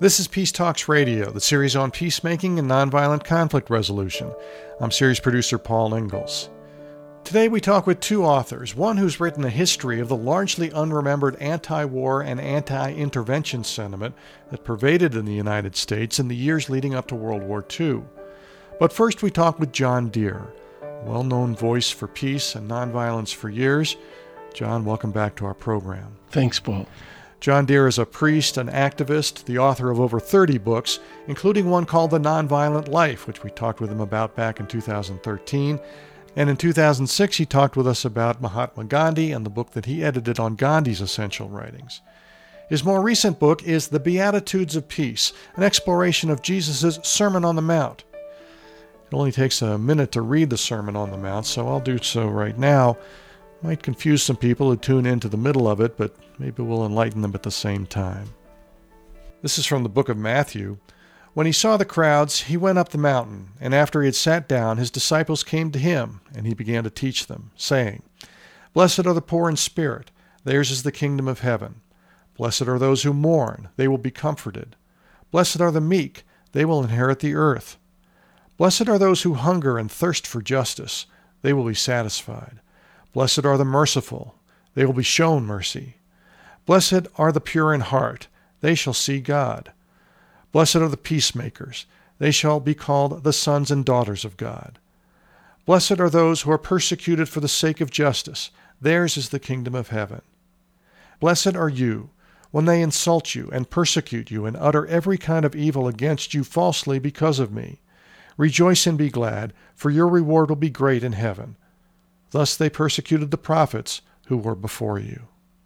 This is Peace Talks Radio, the series on peacemaking and nonviolent conflict resolution. I'm series producer Paul Ingalls. Today we talk with two authors, one who's written a history of the largely unremembered anti-war and anti-intervention sentiment that pervaded in the United States in the years leading up to World War II. But first we talk with John Deere, a well-known voice for peace and nonviolence for years. John, welcome back to our program. Thanks, Paul. John Deere is a priest, an activist, the author of over 30 books, including one called The Nonviolent Life, which we talked with him about back in 2013. And in 2006, he talked with us about Mahatma Gandhi and the book that he edited on Gandhi's essential writings. His more recent book is The Beatitudes of Peace, an exploration of Jesus' Sermon on the Mount. It only takes a minute to read the Sermon on the Mount, so I'll do so right now. Might confuse some people who tune into the middle of it, but maybe we'll enlighten them at the same time. This is from the book of Matthew. When he saw the crowds, he went up the mountain, and after he had sat down, his disciples came to him, and he began to teach them, saying, "Blessed are the poor in spirit, theirs is the kingdom of heaven. Blessed are those who mourn, they will be comforted. Blessed are the meek, they will inherit the earth. Blessed are those who hunger and thirst for justice, they will be satisfied. Blessed are the merciful, they will be shown mercy. Blessed are the pure in heart, they shall see God. Blessed are the peacemakers, they shall be called the sons and daughters of God. Blessed are those who are persecuted for the sake of justice, theirs is the kingdom of heaven. Blessed are you when they insult you and persecute you and utter every kind of evil against you falsely because of me. Rejoice and be glad, for your reward will be great in heaven. Thus they persecuted the prophets who were before you."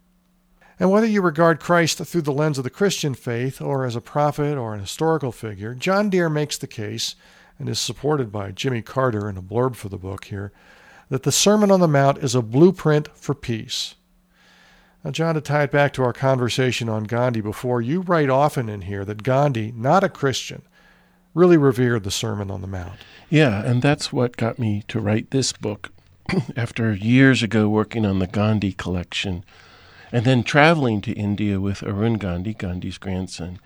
And whether you regard Christ through the lens of the Christian faith or as a prophet or an historical figure, John Deere makes the case, and is supported by Jimmy Carter in a blurb for the book here, that the Sermon on the Mount is a blueprint for peace. Now, John, to tie it back to our conversation on Gandhi before, you write often in here that Gandhi, not a Christian, really revered the Sermon on the Mount. Yeah, and that's what got me to write this book. After years ago working on the Gandhi collection, and then traveling to India with Arun Gandhi, Gandhi's grandson,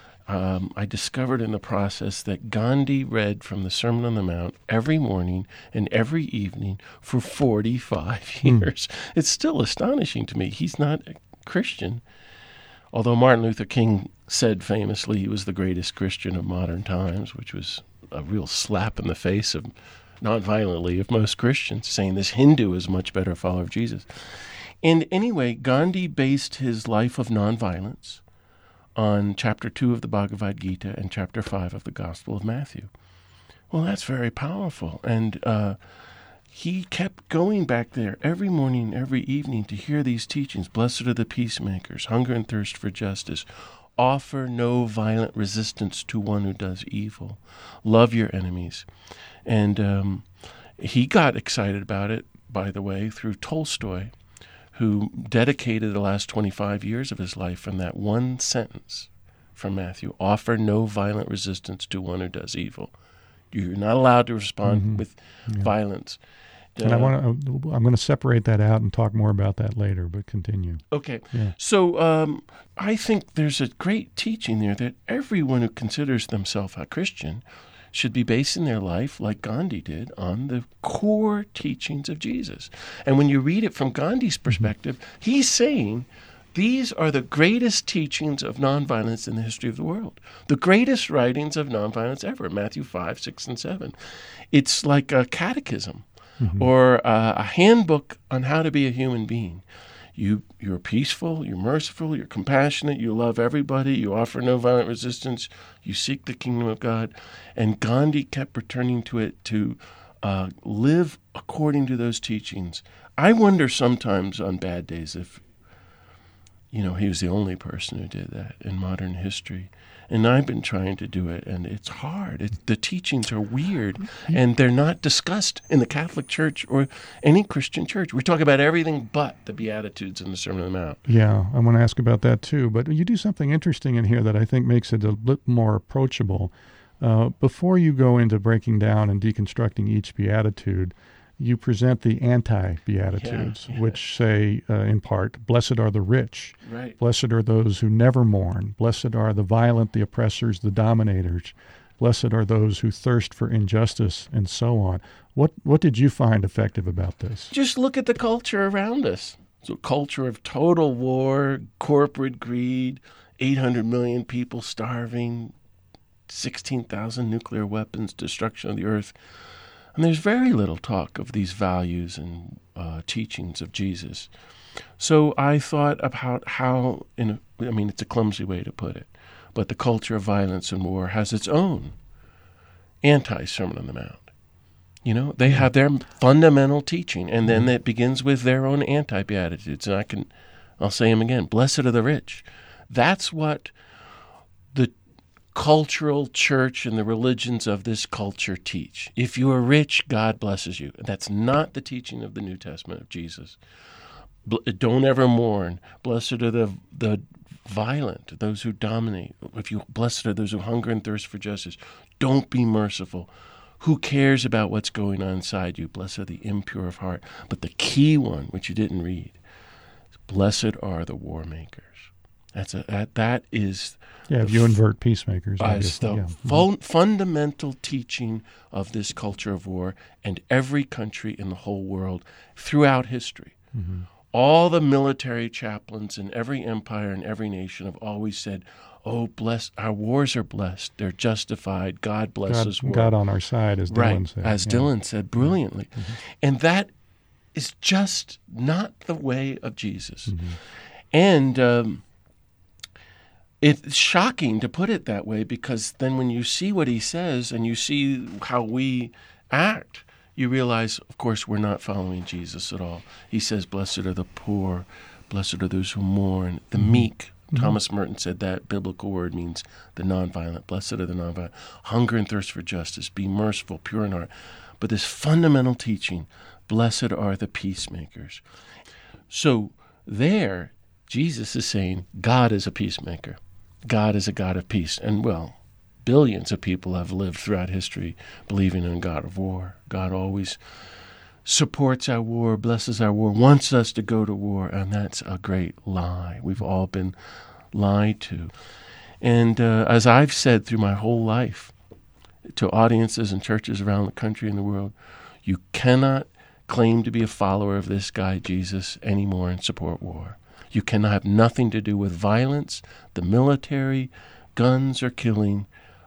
I discovered in the process that Gandhi read from the Sermon on the Mount every morning and every evening for 45 years. It's still astonishing to me. He's not a Christian, although Martin Luther King said famously he was the greatest Christian of modern times, which was a real slap in the face of nonviolently of most Christians, saying this Hindu is a much better follower of Jesus. And anyway, Gandhi based his life of nonviolence on chapter 2 of the Bhagavad Gita and chapter 5 of the Gospel of Matthew. Well, that's very powerful. And he kept going back there every morning, every evening to hear these teachings. Blessed are the peacemakers, hunger and thirst for justice. Offer no violent resistance to one who does evil. Love your enemies. And he got excited about it, by the way, through Tolstoy, who dedicated the last 25 years of his life from that one sentence from Matthew, offer no violent resistance to one who does evil. You're not allowed to respond with violence. And I'm going to separate that out and talk more about that later, but continue. Okay. Yeah. So I think there's a great teaching there that everyone who considers themselves a Christian should be basing their life, like Gandhi did, on the core teachings of Jesus. And when you read it from Gandhi's perspective, he's saying these are the greatest teachings of nonviolence in the history of the world, the greatest writings of nonviolence ever, Matthew 5, 6, and 7. It's like a catechism or a handbook on how to be a human being. You're peaceful, you're merciful, you're compassionate, you love everybody, you offer no violent resistance, you seek the kingdom of God. And Gandhi kept returning to it to live according to those teachings. I wonder sometimes on bad days if, he was the only person who did that in modern history. And I've been trying to do it, and it's hard. The teachings are weird, and they're not discussed in the Catholic Church or any Christian church. We talk about everything but the Beatitudes and the Sermon on the Mount. Yeah, I want to ask about that too. But you do something interesting in here that I think makes it a bit more approachable. Before you go into breaking down and deconstructing each Beatitude, you present the anti-Beatitudes, which say, in part, blessed are the rich, Right. blessed are those who never mourn, blessed are the violent, the oppressors, the dominators, blessed are those who thirst for injustice, and so on. What did you find effective about this? Just look at the culture around us. It's a culture of total war, corporate greed, 800 million people starving, 16,000 nuclear weapons, destruction of the earth. And there's very little talk of these values and teachings of Jesus. So I thought about how, it's a clumsy way to put it, but the culture of violence and war has its own anti-Sermon on the Mount. You know, they have their fundamental teaching, and then it begins with their own anti-Beatitudes. And I'll say them again, blessed are the rich. That's what the cultural church and the religions of this culture teach. If you are rich, God blesses you. That's not the teaching of the New Testament of Jesus. Don't ever mourn. Blessed are the violent, those who dominate. Blessed are those who hunger and thirst for justice. Don't be merciful. Who cares about what's going on inside you? Blessed are the impure of heart. But the key one, which you didn't read, is blessed are the war makers. That is if you invert peacemakers. It's the fundamental teaching of this culture of war, and every country in the whole world throughout history. Mm-hmm. All the military chaplains in every empire and every nation have always said, "Oh, our wars are blessed. They're justified. God blesses war. God on our side," as Dylan said. As Dylan said brilliantly. Mm-hmm. And that is just not the way of Jesus. Mm-hmm. And it's shocking to put it that way, because then when you see what he says and you see how we act, you realize, of course, we're not following Jesus at all. He says, blessed are the poor, blessed are those who mourn, the meek. Mm-hmm. Thomas Merton said that biblical word means the nonviolent. Blessed are the nonviolent. Hunger and thirst for justice. Be merciful, pure in heart. But this fundamental teaching, blessed are the peacemakers. So there, Jesus is saying God is a peacemaker. God is a God of peace. And, billions of people have lived throughout history believing in a God of war. God always supports our war, blesses our war, wants us to go to war, and that's a great lie. We've all been lied to. And as I've said through my whole life to audiences and churches around the country and the world, you cannot claim to be a follower of this guy, Jesus, anymore and support war. You cannot have nothing to do with violence, the military, guns, or killing.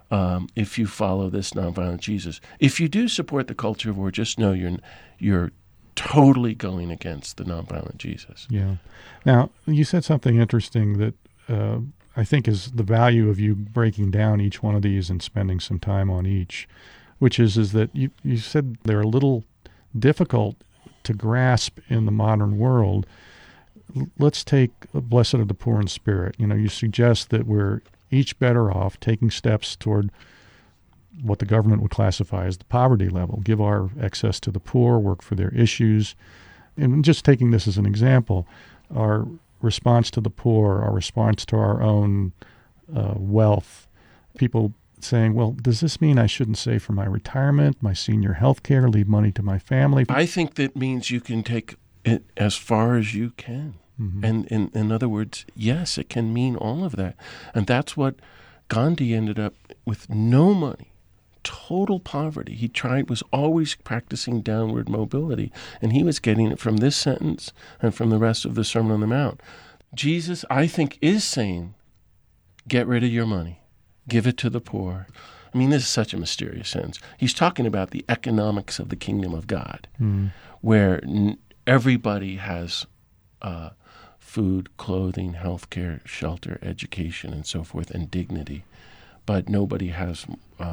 If you follow this nonviolent Jesus. If you do support the culture of war, just know you're totally going against the nonviolent Jesus. Yeah. Now, you said something interesting that I think is the value of you breaking down each one of these and spending some time on each, which is that you said they're a little difficult to grasp in the modern world. Let's take blessed are the poor in spirit. You suggest that we're each better off taking steps toward what the government would classify as the poverty level, give our access to the poor, work for their issues. And just taking this as an example, our response to the poor, our response to our own wealth, people saying, well, does this mean I shouldn't save for my retirement, my senior health care, leave money to my family? I think that means you can take it as far as you can. Mm-hmm. And in other words, yes, it can mean all of that. And that's what Gandhi ended up with: no money, total poverty. He was always practicing downward mobility, and he was getting it from this sentence and from the rest of the Sermon on the Mount. Jesus, I think, is saying, get rid of your money, give it to the poor. I mean, this is such a mysterious sentence. He's talking about the economics of the kingdom of God, where everybody has food, clothing, health care, shelter, education, and so forth, and dignity. But nobody has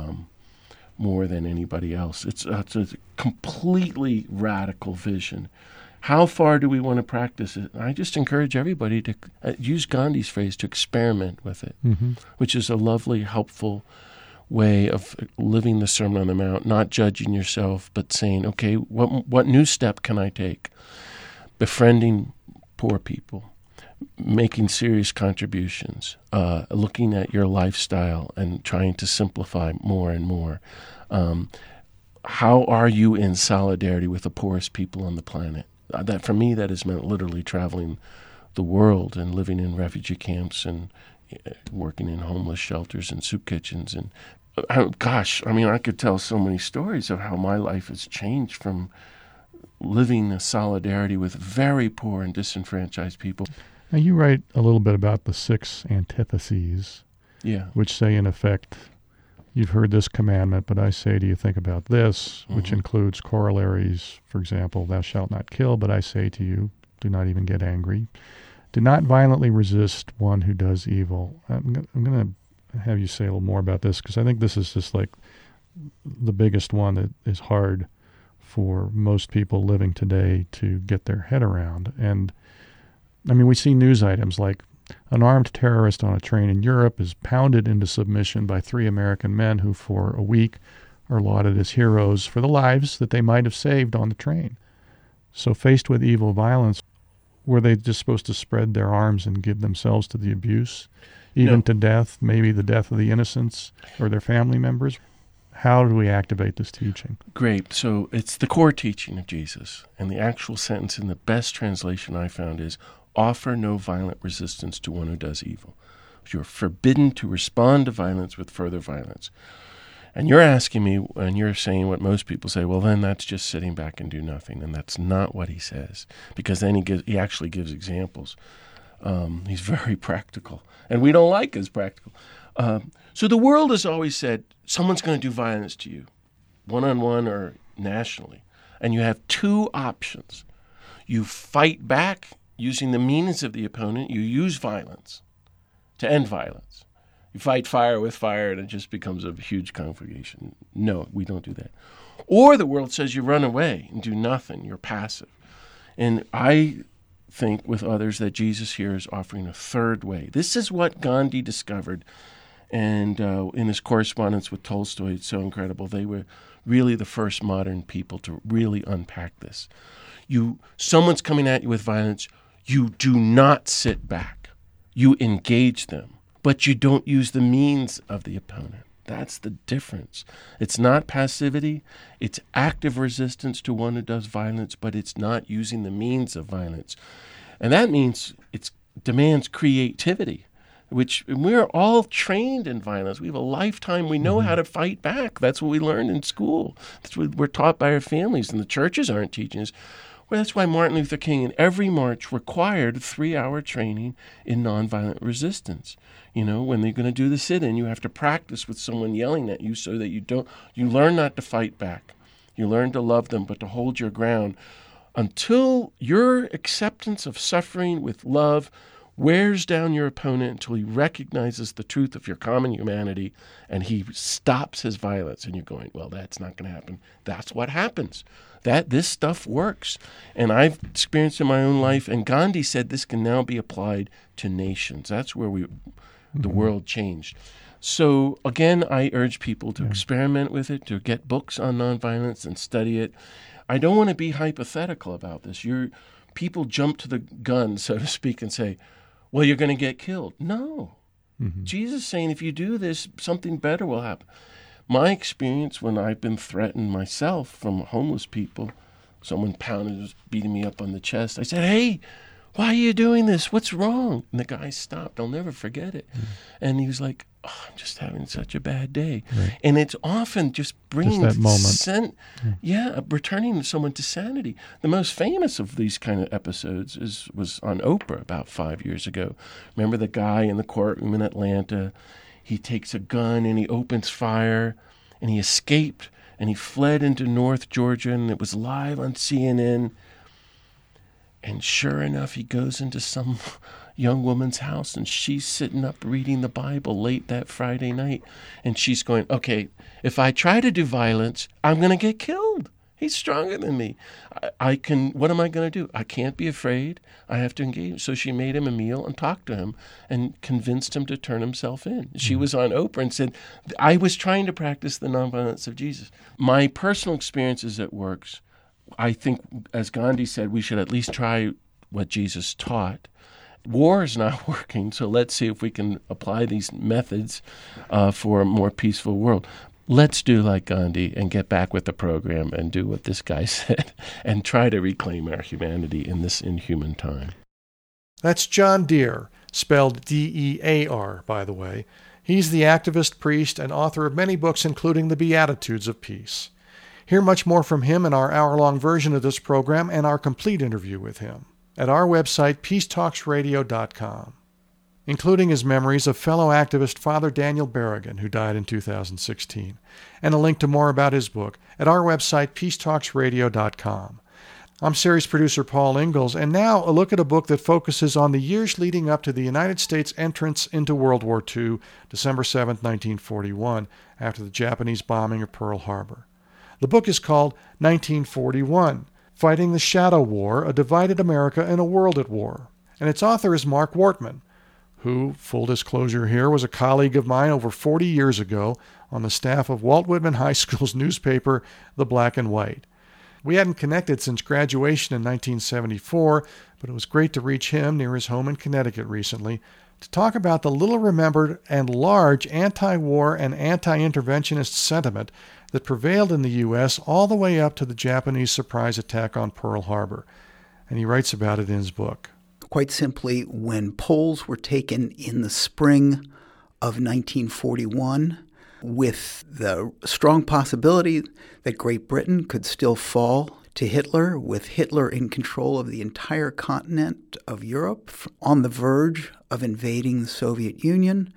more than anybody else. It's a completely radical vision. How far do we want to practice it? I just encourage everybody to use Gandhi's phrase, to experiment with it, which is a lovely, helpful way of living the Sermon on the Mount, not judging yourself, but saying, okay, what new step can I take? Befriending poor people, making serious contributions, looking at your lifestyle and trying to simplify more and more, how are you in solidarity with the poorest people on the planet? That for me, that has meant literally traveling the world and living in refugee camps and working in homeless shelters and soup kitchens. And I could tell so many stories of how my life has changed from living in solidarity with very poor and disenfranchised people. Now, you write a little bit about the 6 antitheses, which say, in effect, you've heard this commandment, but I say to you, think about this, which includes corollaries. For example, thou shalt not kill, but I say to you, do not even get angry. Do not violently resist one who does evil. I'm going to have you say a little more about this, because I think this is just like the biggest one that is hard for most people living today to get their head around. And I mean, we see news items like an armed terrorist on a train in Europe is pounded into submission by 3 American men who for a week are lauded as heroes for the lives that they might have saved on the train. So faced with evil violence, were they just supposed to spread their arms and give themselves to the abuse, even to death, maybe the death of the innocents or their family members? How do we activate this teaching? Great. So it's the core teaching of Jesus. And the actual sentence in the best translation I found is, offer no violent resistance to one who does evil. You're forbidden to respond to violence with further violence. And you're asking me, and you're saying what most people say, well, then that's just sitting back and do nothing. And that's not what he says, because then he actually gives examples. He's very practical, and we don't like his practical. So the world has always said, someone's going to do violence to you, one-on-one or nationally. And you have 2 options. You fight back using the means of the opponent. You use violence to end violence. You fight fire with fire, and it just becomes a huge conflagration. No, we don't do that. Or the world says you run away and do nothing. You're passive. And I think with others that Jesus here is offering a third way. This is what Gandhi discovered. And in his correspondence with Tolstoy, it's so incredible. They were really the first modern people to really unpack this. Someone's coming at you with violence. You do not sit back. You engage them, but you don't use the means of the opponent. That's the difference. It's not passivity. It's active resistance to one who does violence, but it's not using the means of violence. And that means it demands creativity, which we're all trained in violence. We have a lifetime. We know how to fight back. That's what we learned in school. That's what we're taught by our families, and the churches aren't teaching us. Well, that's why Martin Luther King in every march required 3-hour training in nonviolent resistance. You know, when they're going to do the sit-in, you have to practice with someone yelling at you so that you learn not to fight back. You learn to love them, but to hold your ground until your acceptance of suffering with love wears down your opponent until he recognizes the truth of your common humanity and he stops his violence. And you're going, well, that's not going to happen. That's what happens. This stuff works. And I've experienced in my own life, and Gandhi said this can now be applied to nations. That's where the world changed. So again, I urge people to experiment with it, to get books on nonviolence and study it. I don't want to be hypothetical about this. People jump to the gun, so to speak, and say, well, you're going to get killed. No. Jesus is saying if you do this, something better will happen. My experience when I've been threatened myself from homeless people, someone was beating me up on the chest. I said, hey, why are you doing this? What's wrong? And the guy stopped. I'll never forget it. And he was like, oh, I'm just having such a bad day. Right. And it's often just bringing that moment. Returning someone to sanity. The most famous of these kind of episodes was on Oprah about 5 years ago. Remember the guy in the courtroom in Atlanta? He takes a gun and he opens fire, and he escaped, and he fled into North Georgia, and it was live on CNN. And sure enough, he goes into some young woman's house, and she's sitting up reading the Bible late that Friday night. And she's going, okay, if I try to do violence, I'm going to get killed. He's stronger than me. What am I going to do? I can't be afraid. I have to engage. So she made him a meal and talked to him and convinced him to turn himself in. She was on Oprah and said, I was trying to practice the nonviolence of Jesus. My personal experience is it works. I think, as Gandhi said, we should at least try what Jesus taught. War is not working, so let's see if we can apply these methods for a more peaceful world. let's do like Gandhi and get back with the program and do what this guy said and try to reclaim our humanity in this inhuman time. That's John Dear, spelled D-E-A-R, by the way. He's the activist, priest, and author of many books, including The Beatitudes of Peace. Hear much more from him in our hour-long version of this program and our complete interview with him at our website, peacetalksradio.com, including his memories of fellow activist Father Daniel Berrigan, who died in 2016, and a link to more about his book at our website, peacetalksradio.com. I'm series producer Paul Ingalls, and now a look at a book that focuses on the years leading up to the United States entrance into World War II, December 7, 1941, after the Japanese bombing of Pearl Harbor. The book is called 1941, Fighting the Shadow War, A Divided America in a World at War, and its author is Mark Wortman, who, full disclosure here, was a colleague of mine over 40 years ago on the staff of Walt Whitman High School's newspaper, The Black and White. We hadn't connected since graduation in 1974, but it was great to reach him near his home in Connecticut recently to talk about the little-remembered and large anti-war and anti-interventionist sentiment that prevailed in the U.S. all the way up to the Japanese surprise attack on Pearl Harbor. And he writes about it in his book. Quite simply, when polls were taken in the spring of 1941, with the strong possibility that Great Britain could still fall to Hitler, with Hitler in control of the entire continent of Europe, on the verge of invading the Soviet Union,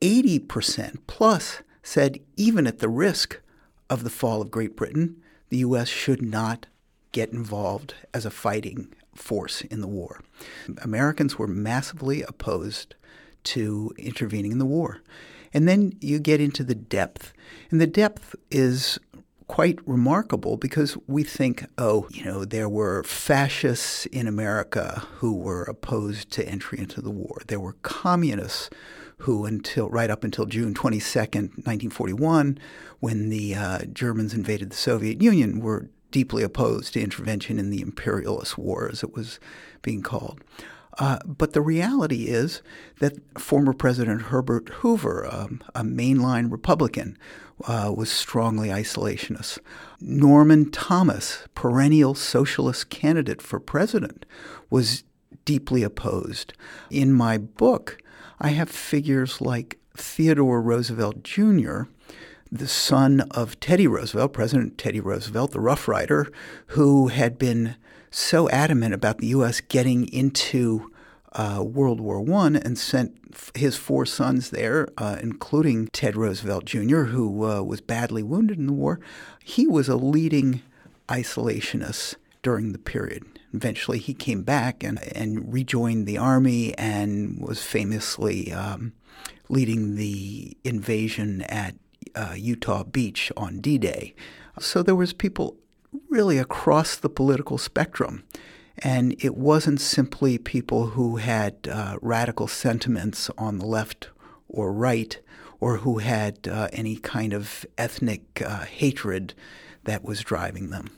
80% plus said even at the risk of the fall of Great Britain, the U.S. should not get involved as a fighting force in the war. Americans were massively opposed to intervening in the war. And then you get into the depth. And the depth is quite remarkable because we think, there were fascists in America who were opposed to entry into the war. There were communists who, right up until June 22nd, 1941, when the Germans invaded the Soviet Union, were deeply opposed to intervention in the imperialist war, as it was being called. But the reality is that former President Herbert Hoover, a mainline Republican, was strongly isolationist. Norman Thomas, perennial socialist candidate for president, was deeply opposed. In my book, I have figures like Theodore Roosevelt Jr., the son of Teddy Roosevelt, President Teddy Roosevelt, the Rough Rider, who had been so adamant about the U.S. getting into World War I and sent his 4 sons there, including Ted Roosevelt Jr., who was badly wounded in the war. He was a leading isolationist during the period. Eventually, he came back and rejoined the army and was famously leading the invasion at Utah Beach on D-Day. So there was people really across the political spectrum. And it wasn't simply people who had radical sentiments on the left or right, or who had any kind of ethnic hatred that was driving them.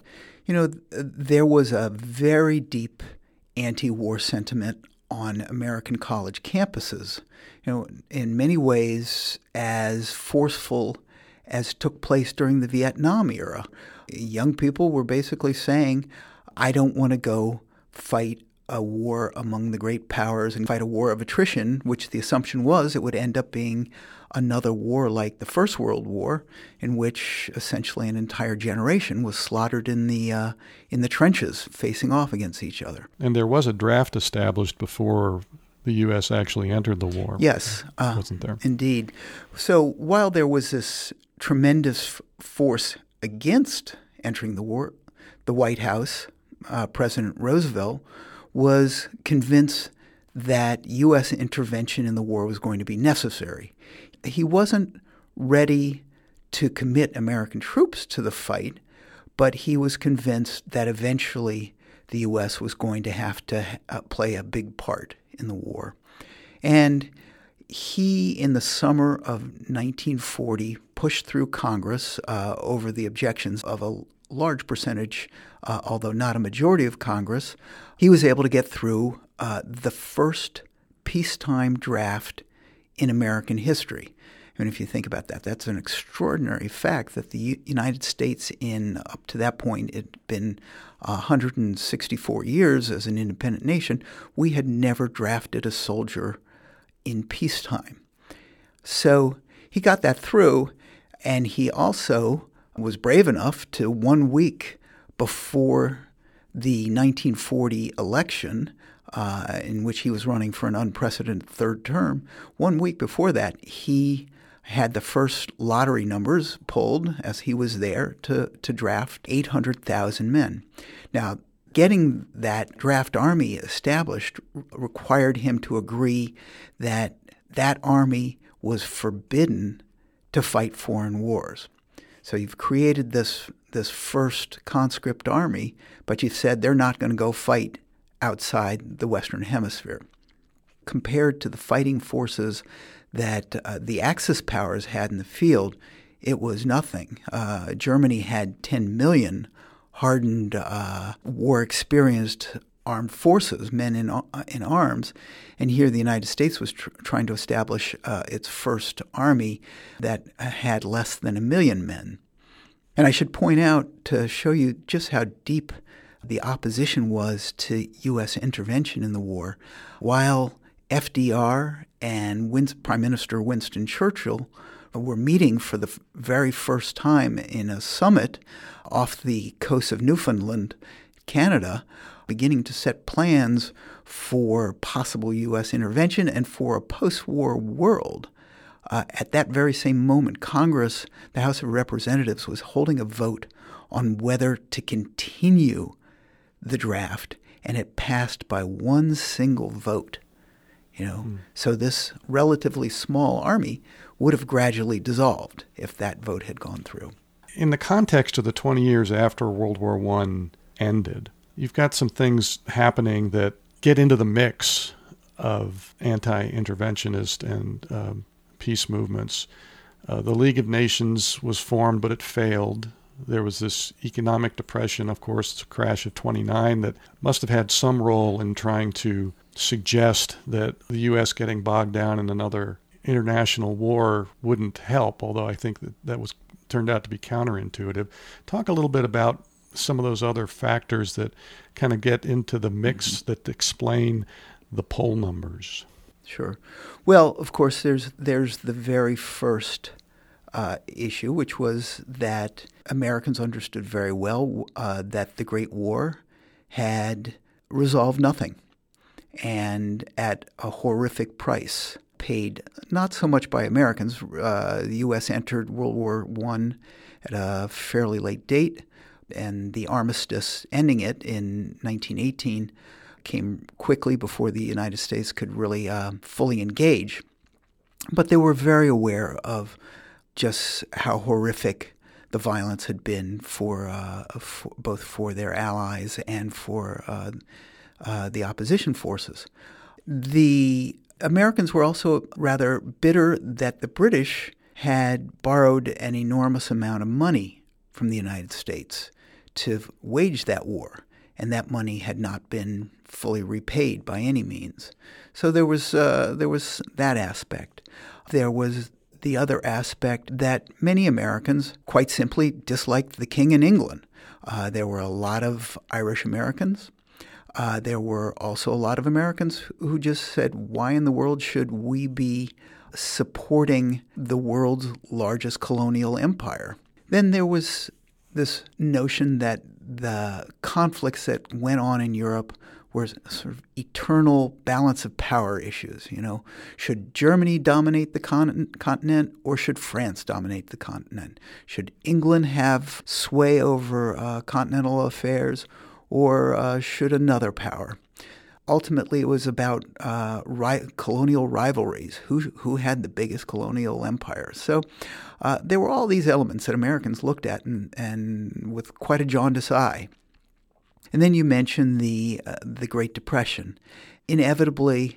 There was a very deep anti-war sentiment on American college campuses, in many ways as forceful as took place during the Vietnam era. Young people were basically saying, I don't want to go fight a war among the great powers and fight a war of attrition, which the assumption was it would end up being another war like the First World War, in which essentially an entire generation was slaughtered in the trenches, facing off against each other. And there was a draft established before the U.S. actually entered the war. Yes, wasn't there? Indeed. So while there was this tremendous force against entering the war, the White House, President Roosevelt, was convinced that U.S. intervention in the war was going to be necessary. He wasn't ready to commit American troops to the fight, but he was convinced that eventually the U.S. was going to have to play a big part in the war. And he, in the summer of 1940, pushed through Congress over the objections of a large percentage, although not a majority of Congress. He was able to get through the first peacetime draft in American history. mean, if you think about that, that's an extraordinary fact that the United States, up to that point, it had been 164 years as an independent nation, we had never drafted a soldier in peacetime. So he got that through, and he also was brave enough to 1 week before the 1940 election, in which he was running for an unprecedented third term, 1 week before that, he had the first lottery numbers pulled as he was there to draft 800,000 men. Now, getting that draft army established required him to agree that that army was forbidden to fight foreign wars. So you've created this first conscript army, but you've said they're not going to go fight outside the Western Hemisphere. Compared to the fighting forces that the Axis powers had in the field, it was nothing. Germany had 10 million hardened, war-experienced armed forces, men in arms, and here the United States was trying to establish its first army that had less than 1 million men. And I should point out, to show you just how deep the opposition was to U.S. intervention in the war, while FDR and Prime Minister Winston Churchill were meeting for the very first time in a summit off the coast of Newfoundland, Canada, beginning to set plans for possible U.S. intervention and for a post-war world. At that very same moment, Congress, the House of Representatives, was holding a vote on whether to continue the draft, and it passed by one single vote. So this relatively small army would have gradually dissolved if that vote had gone through. In the context of the 20 years after World War I ended, you've got some things happening that get into the mix of anti-interventionist and peace movements. The League of Nations was formed, but it failed. There was this economic depression, of course, the crash of 29, that must have had some role in trying to suggest that the U.S. getting bogged down in another international war wouldn't help, although I think that turned out to be counterintuitive. Talk a little bit about some of those other factors that kind of get into the mix that explain the poll numbers. Sure. Well, of course, there's the very first issue, which was that Americans understood very well that the Great War had resolved nothing, and at a horrific price, paid not so much by Americans. The U.S. entered World War I at a fairly late date, and the armistice ending it in 1918 came quickly before the United States could really fully engage. But they were very aware of just how horrific the violence had been for both for their allies and for the opposition forces. The Americans were also rather bitter that the British had borrowed an enormous amount of money from the United States to wage that war, and that money had not been fully repaid by any means. So there was that aspect. There was the other aspect that many Americans quite simply disliked the king in England. There were a lot of Irish Americans. There were also a lot of Americans who just said, why in the world should we be supporting the world's largest colonial empire? Then there was this notion that the conflicts that went on in Europe were sort of eternal balance of power issues. Should Germany dominate the continent, or should France dominate the continent? Should England have sway over continental affairs, or should another power? Ultimately, it was about colonial rivalries. Who had the biggest colonial empire? So there were all these elements that Americans looked at and with quite a jaundiced eye. And then you mentioned the Great Depression. Inevitably,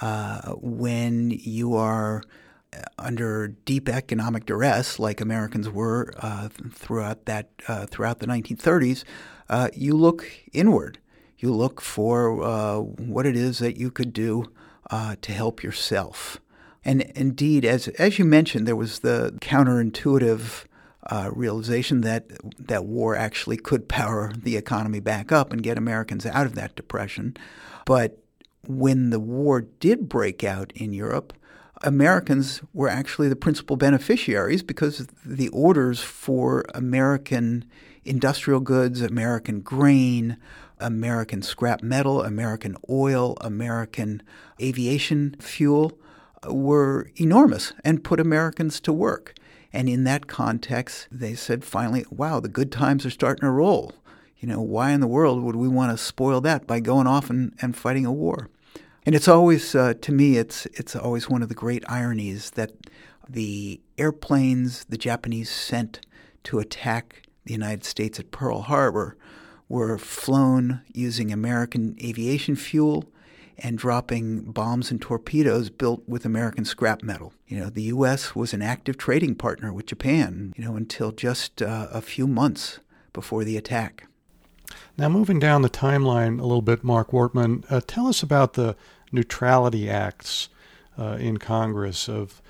when you are under deep economic duress, like Americans were throughout the 1930s, you look inward. You look for what it is that you could do to help yourself. And indeed, as you mentioned, there was the counterintuitive realization that war actually could power the economy back up and get Americans out of that depression. But when the war did break out in Europe, Americans were actually the principal beneficiaries because the orders for American industrial goods, American grain, American scrap metal, American oil, American aviation fuel were enormous and put Americans to work. And in that context, they said finally, wow, the good times are starting to roll. Why in the world would we want to spoil that by going off and fighting a war? And it's always, to me, it's always one of the great ironies that the airplanes the Japanese sent to attack the United States at Pearl Harbor were flown using American aviation fuel and dropping bombs and torpedoes built with American scrap metal. The U.S. was an active trading partner with Japan, until just a few months before the attack. Now, moving down the timeline a little bit, Mark Wortman, tell us about the Neutrality Acts in Congress of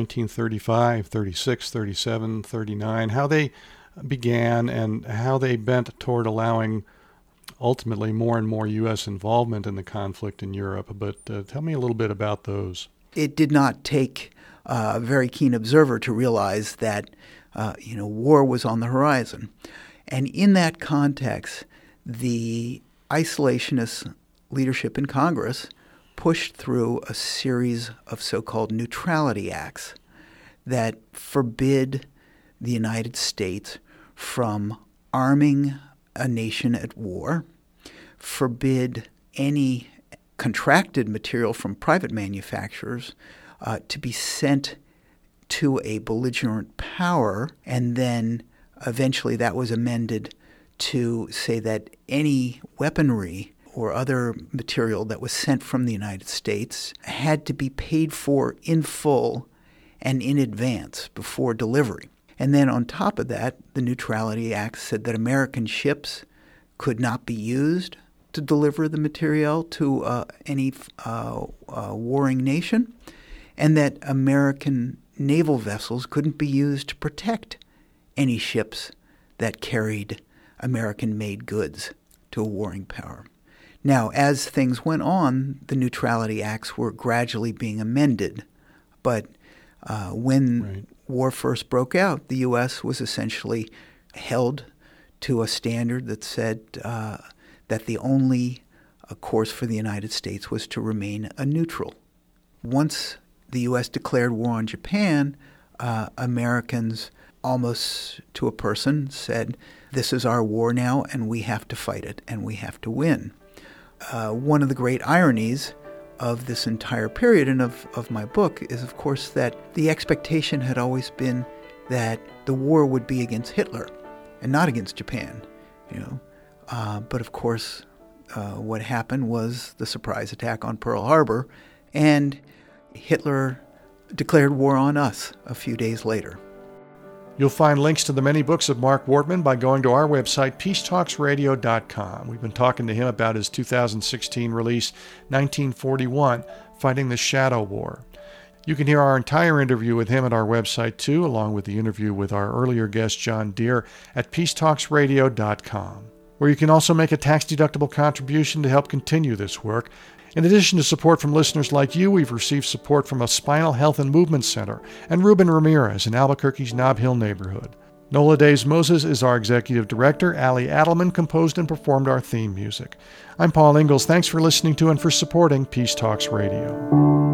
1935, 36, 37, 39, how they began and how they bent toward allowing ultimately more and more U.S. involvement in the conflict in Europe. But tell me a little bit about those. It did not take a very keen observer to realize that, war was on the horizon. And in that context, the isolationist leadership in Congress pushed through a series of so-called Neutrality Acts that forbid the United States from arming a nation at war, forbid any contracted material from private manufacturers to be sent to a belligerent power, and then eventually that was amended to say that any weaponry or other material that was sent from the United States had to be paid for in full and in advance before delivery. And then on top of that, the Neutrality Act said that American ships could not be used to deliver the material to any warring nation, and that American naval vessels couldn't be used to protect any ships that carried American-made goods to a warring power. Now, as things went on, the Neutrality Acts were gradually being amended, but when war first broke out, the U.S. was essentially held to a standard that said that the only course for the United States was to remain a neutral. Once the U.S. declared war on Japan, Americans almost to a person said, this is our war now, and we have to fight it, and we have to win. One of the great ironies of this entire period and of my book is, of course, that the expectation had always been that the war would be against Hitler and not against Japan, But of course, what happened was the surprise attack on Pearl Harbor, and Hitler declared war on us a few days later. You'll find links to the many books of Mark Wortman by going to our website, peacetalksradio.com. We've been talking to him about his 2016 release, 1941, Fighting the Shadow War. You can hear our entire interview with him at our website, too, along with the interview with our earlier guest, John Deere, at peacetalksradio.com, where you can also make a tax-deductible contribution to help continue this work. In addition to support from listeners like you, we've received support from a Spinal Health and Movement Center and Ruben Ramirez in Albuquerque's Nob Hill neighborhood. Nola Days Moses is our executive director. Ali Adelman composed and performed our theme music. I'm Paul Ingalls. Thanks for listening to and for supporting Peace Talks Radio.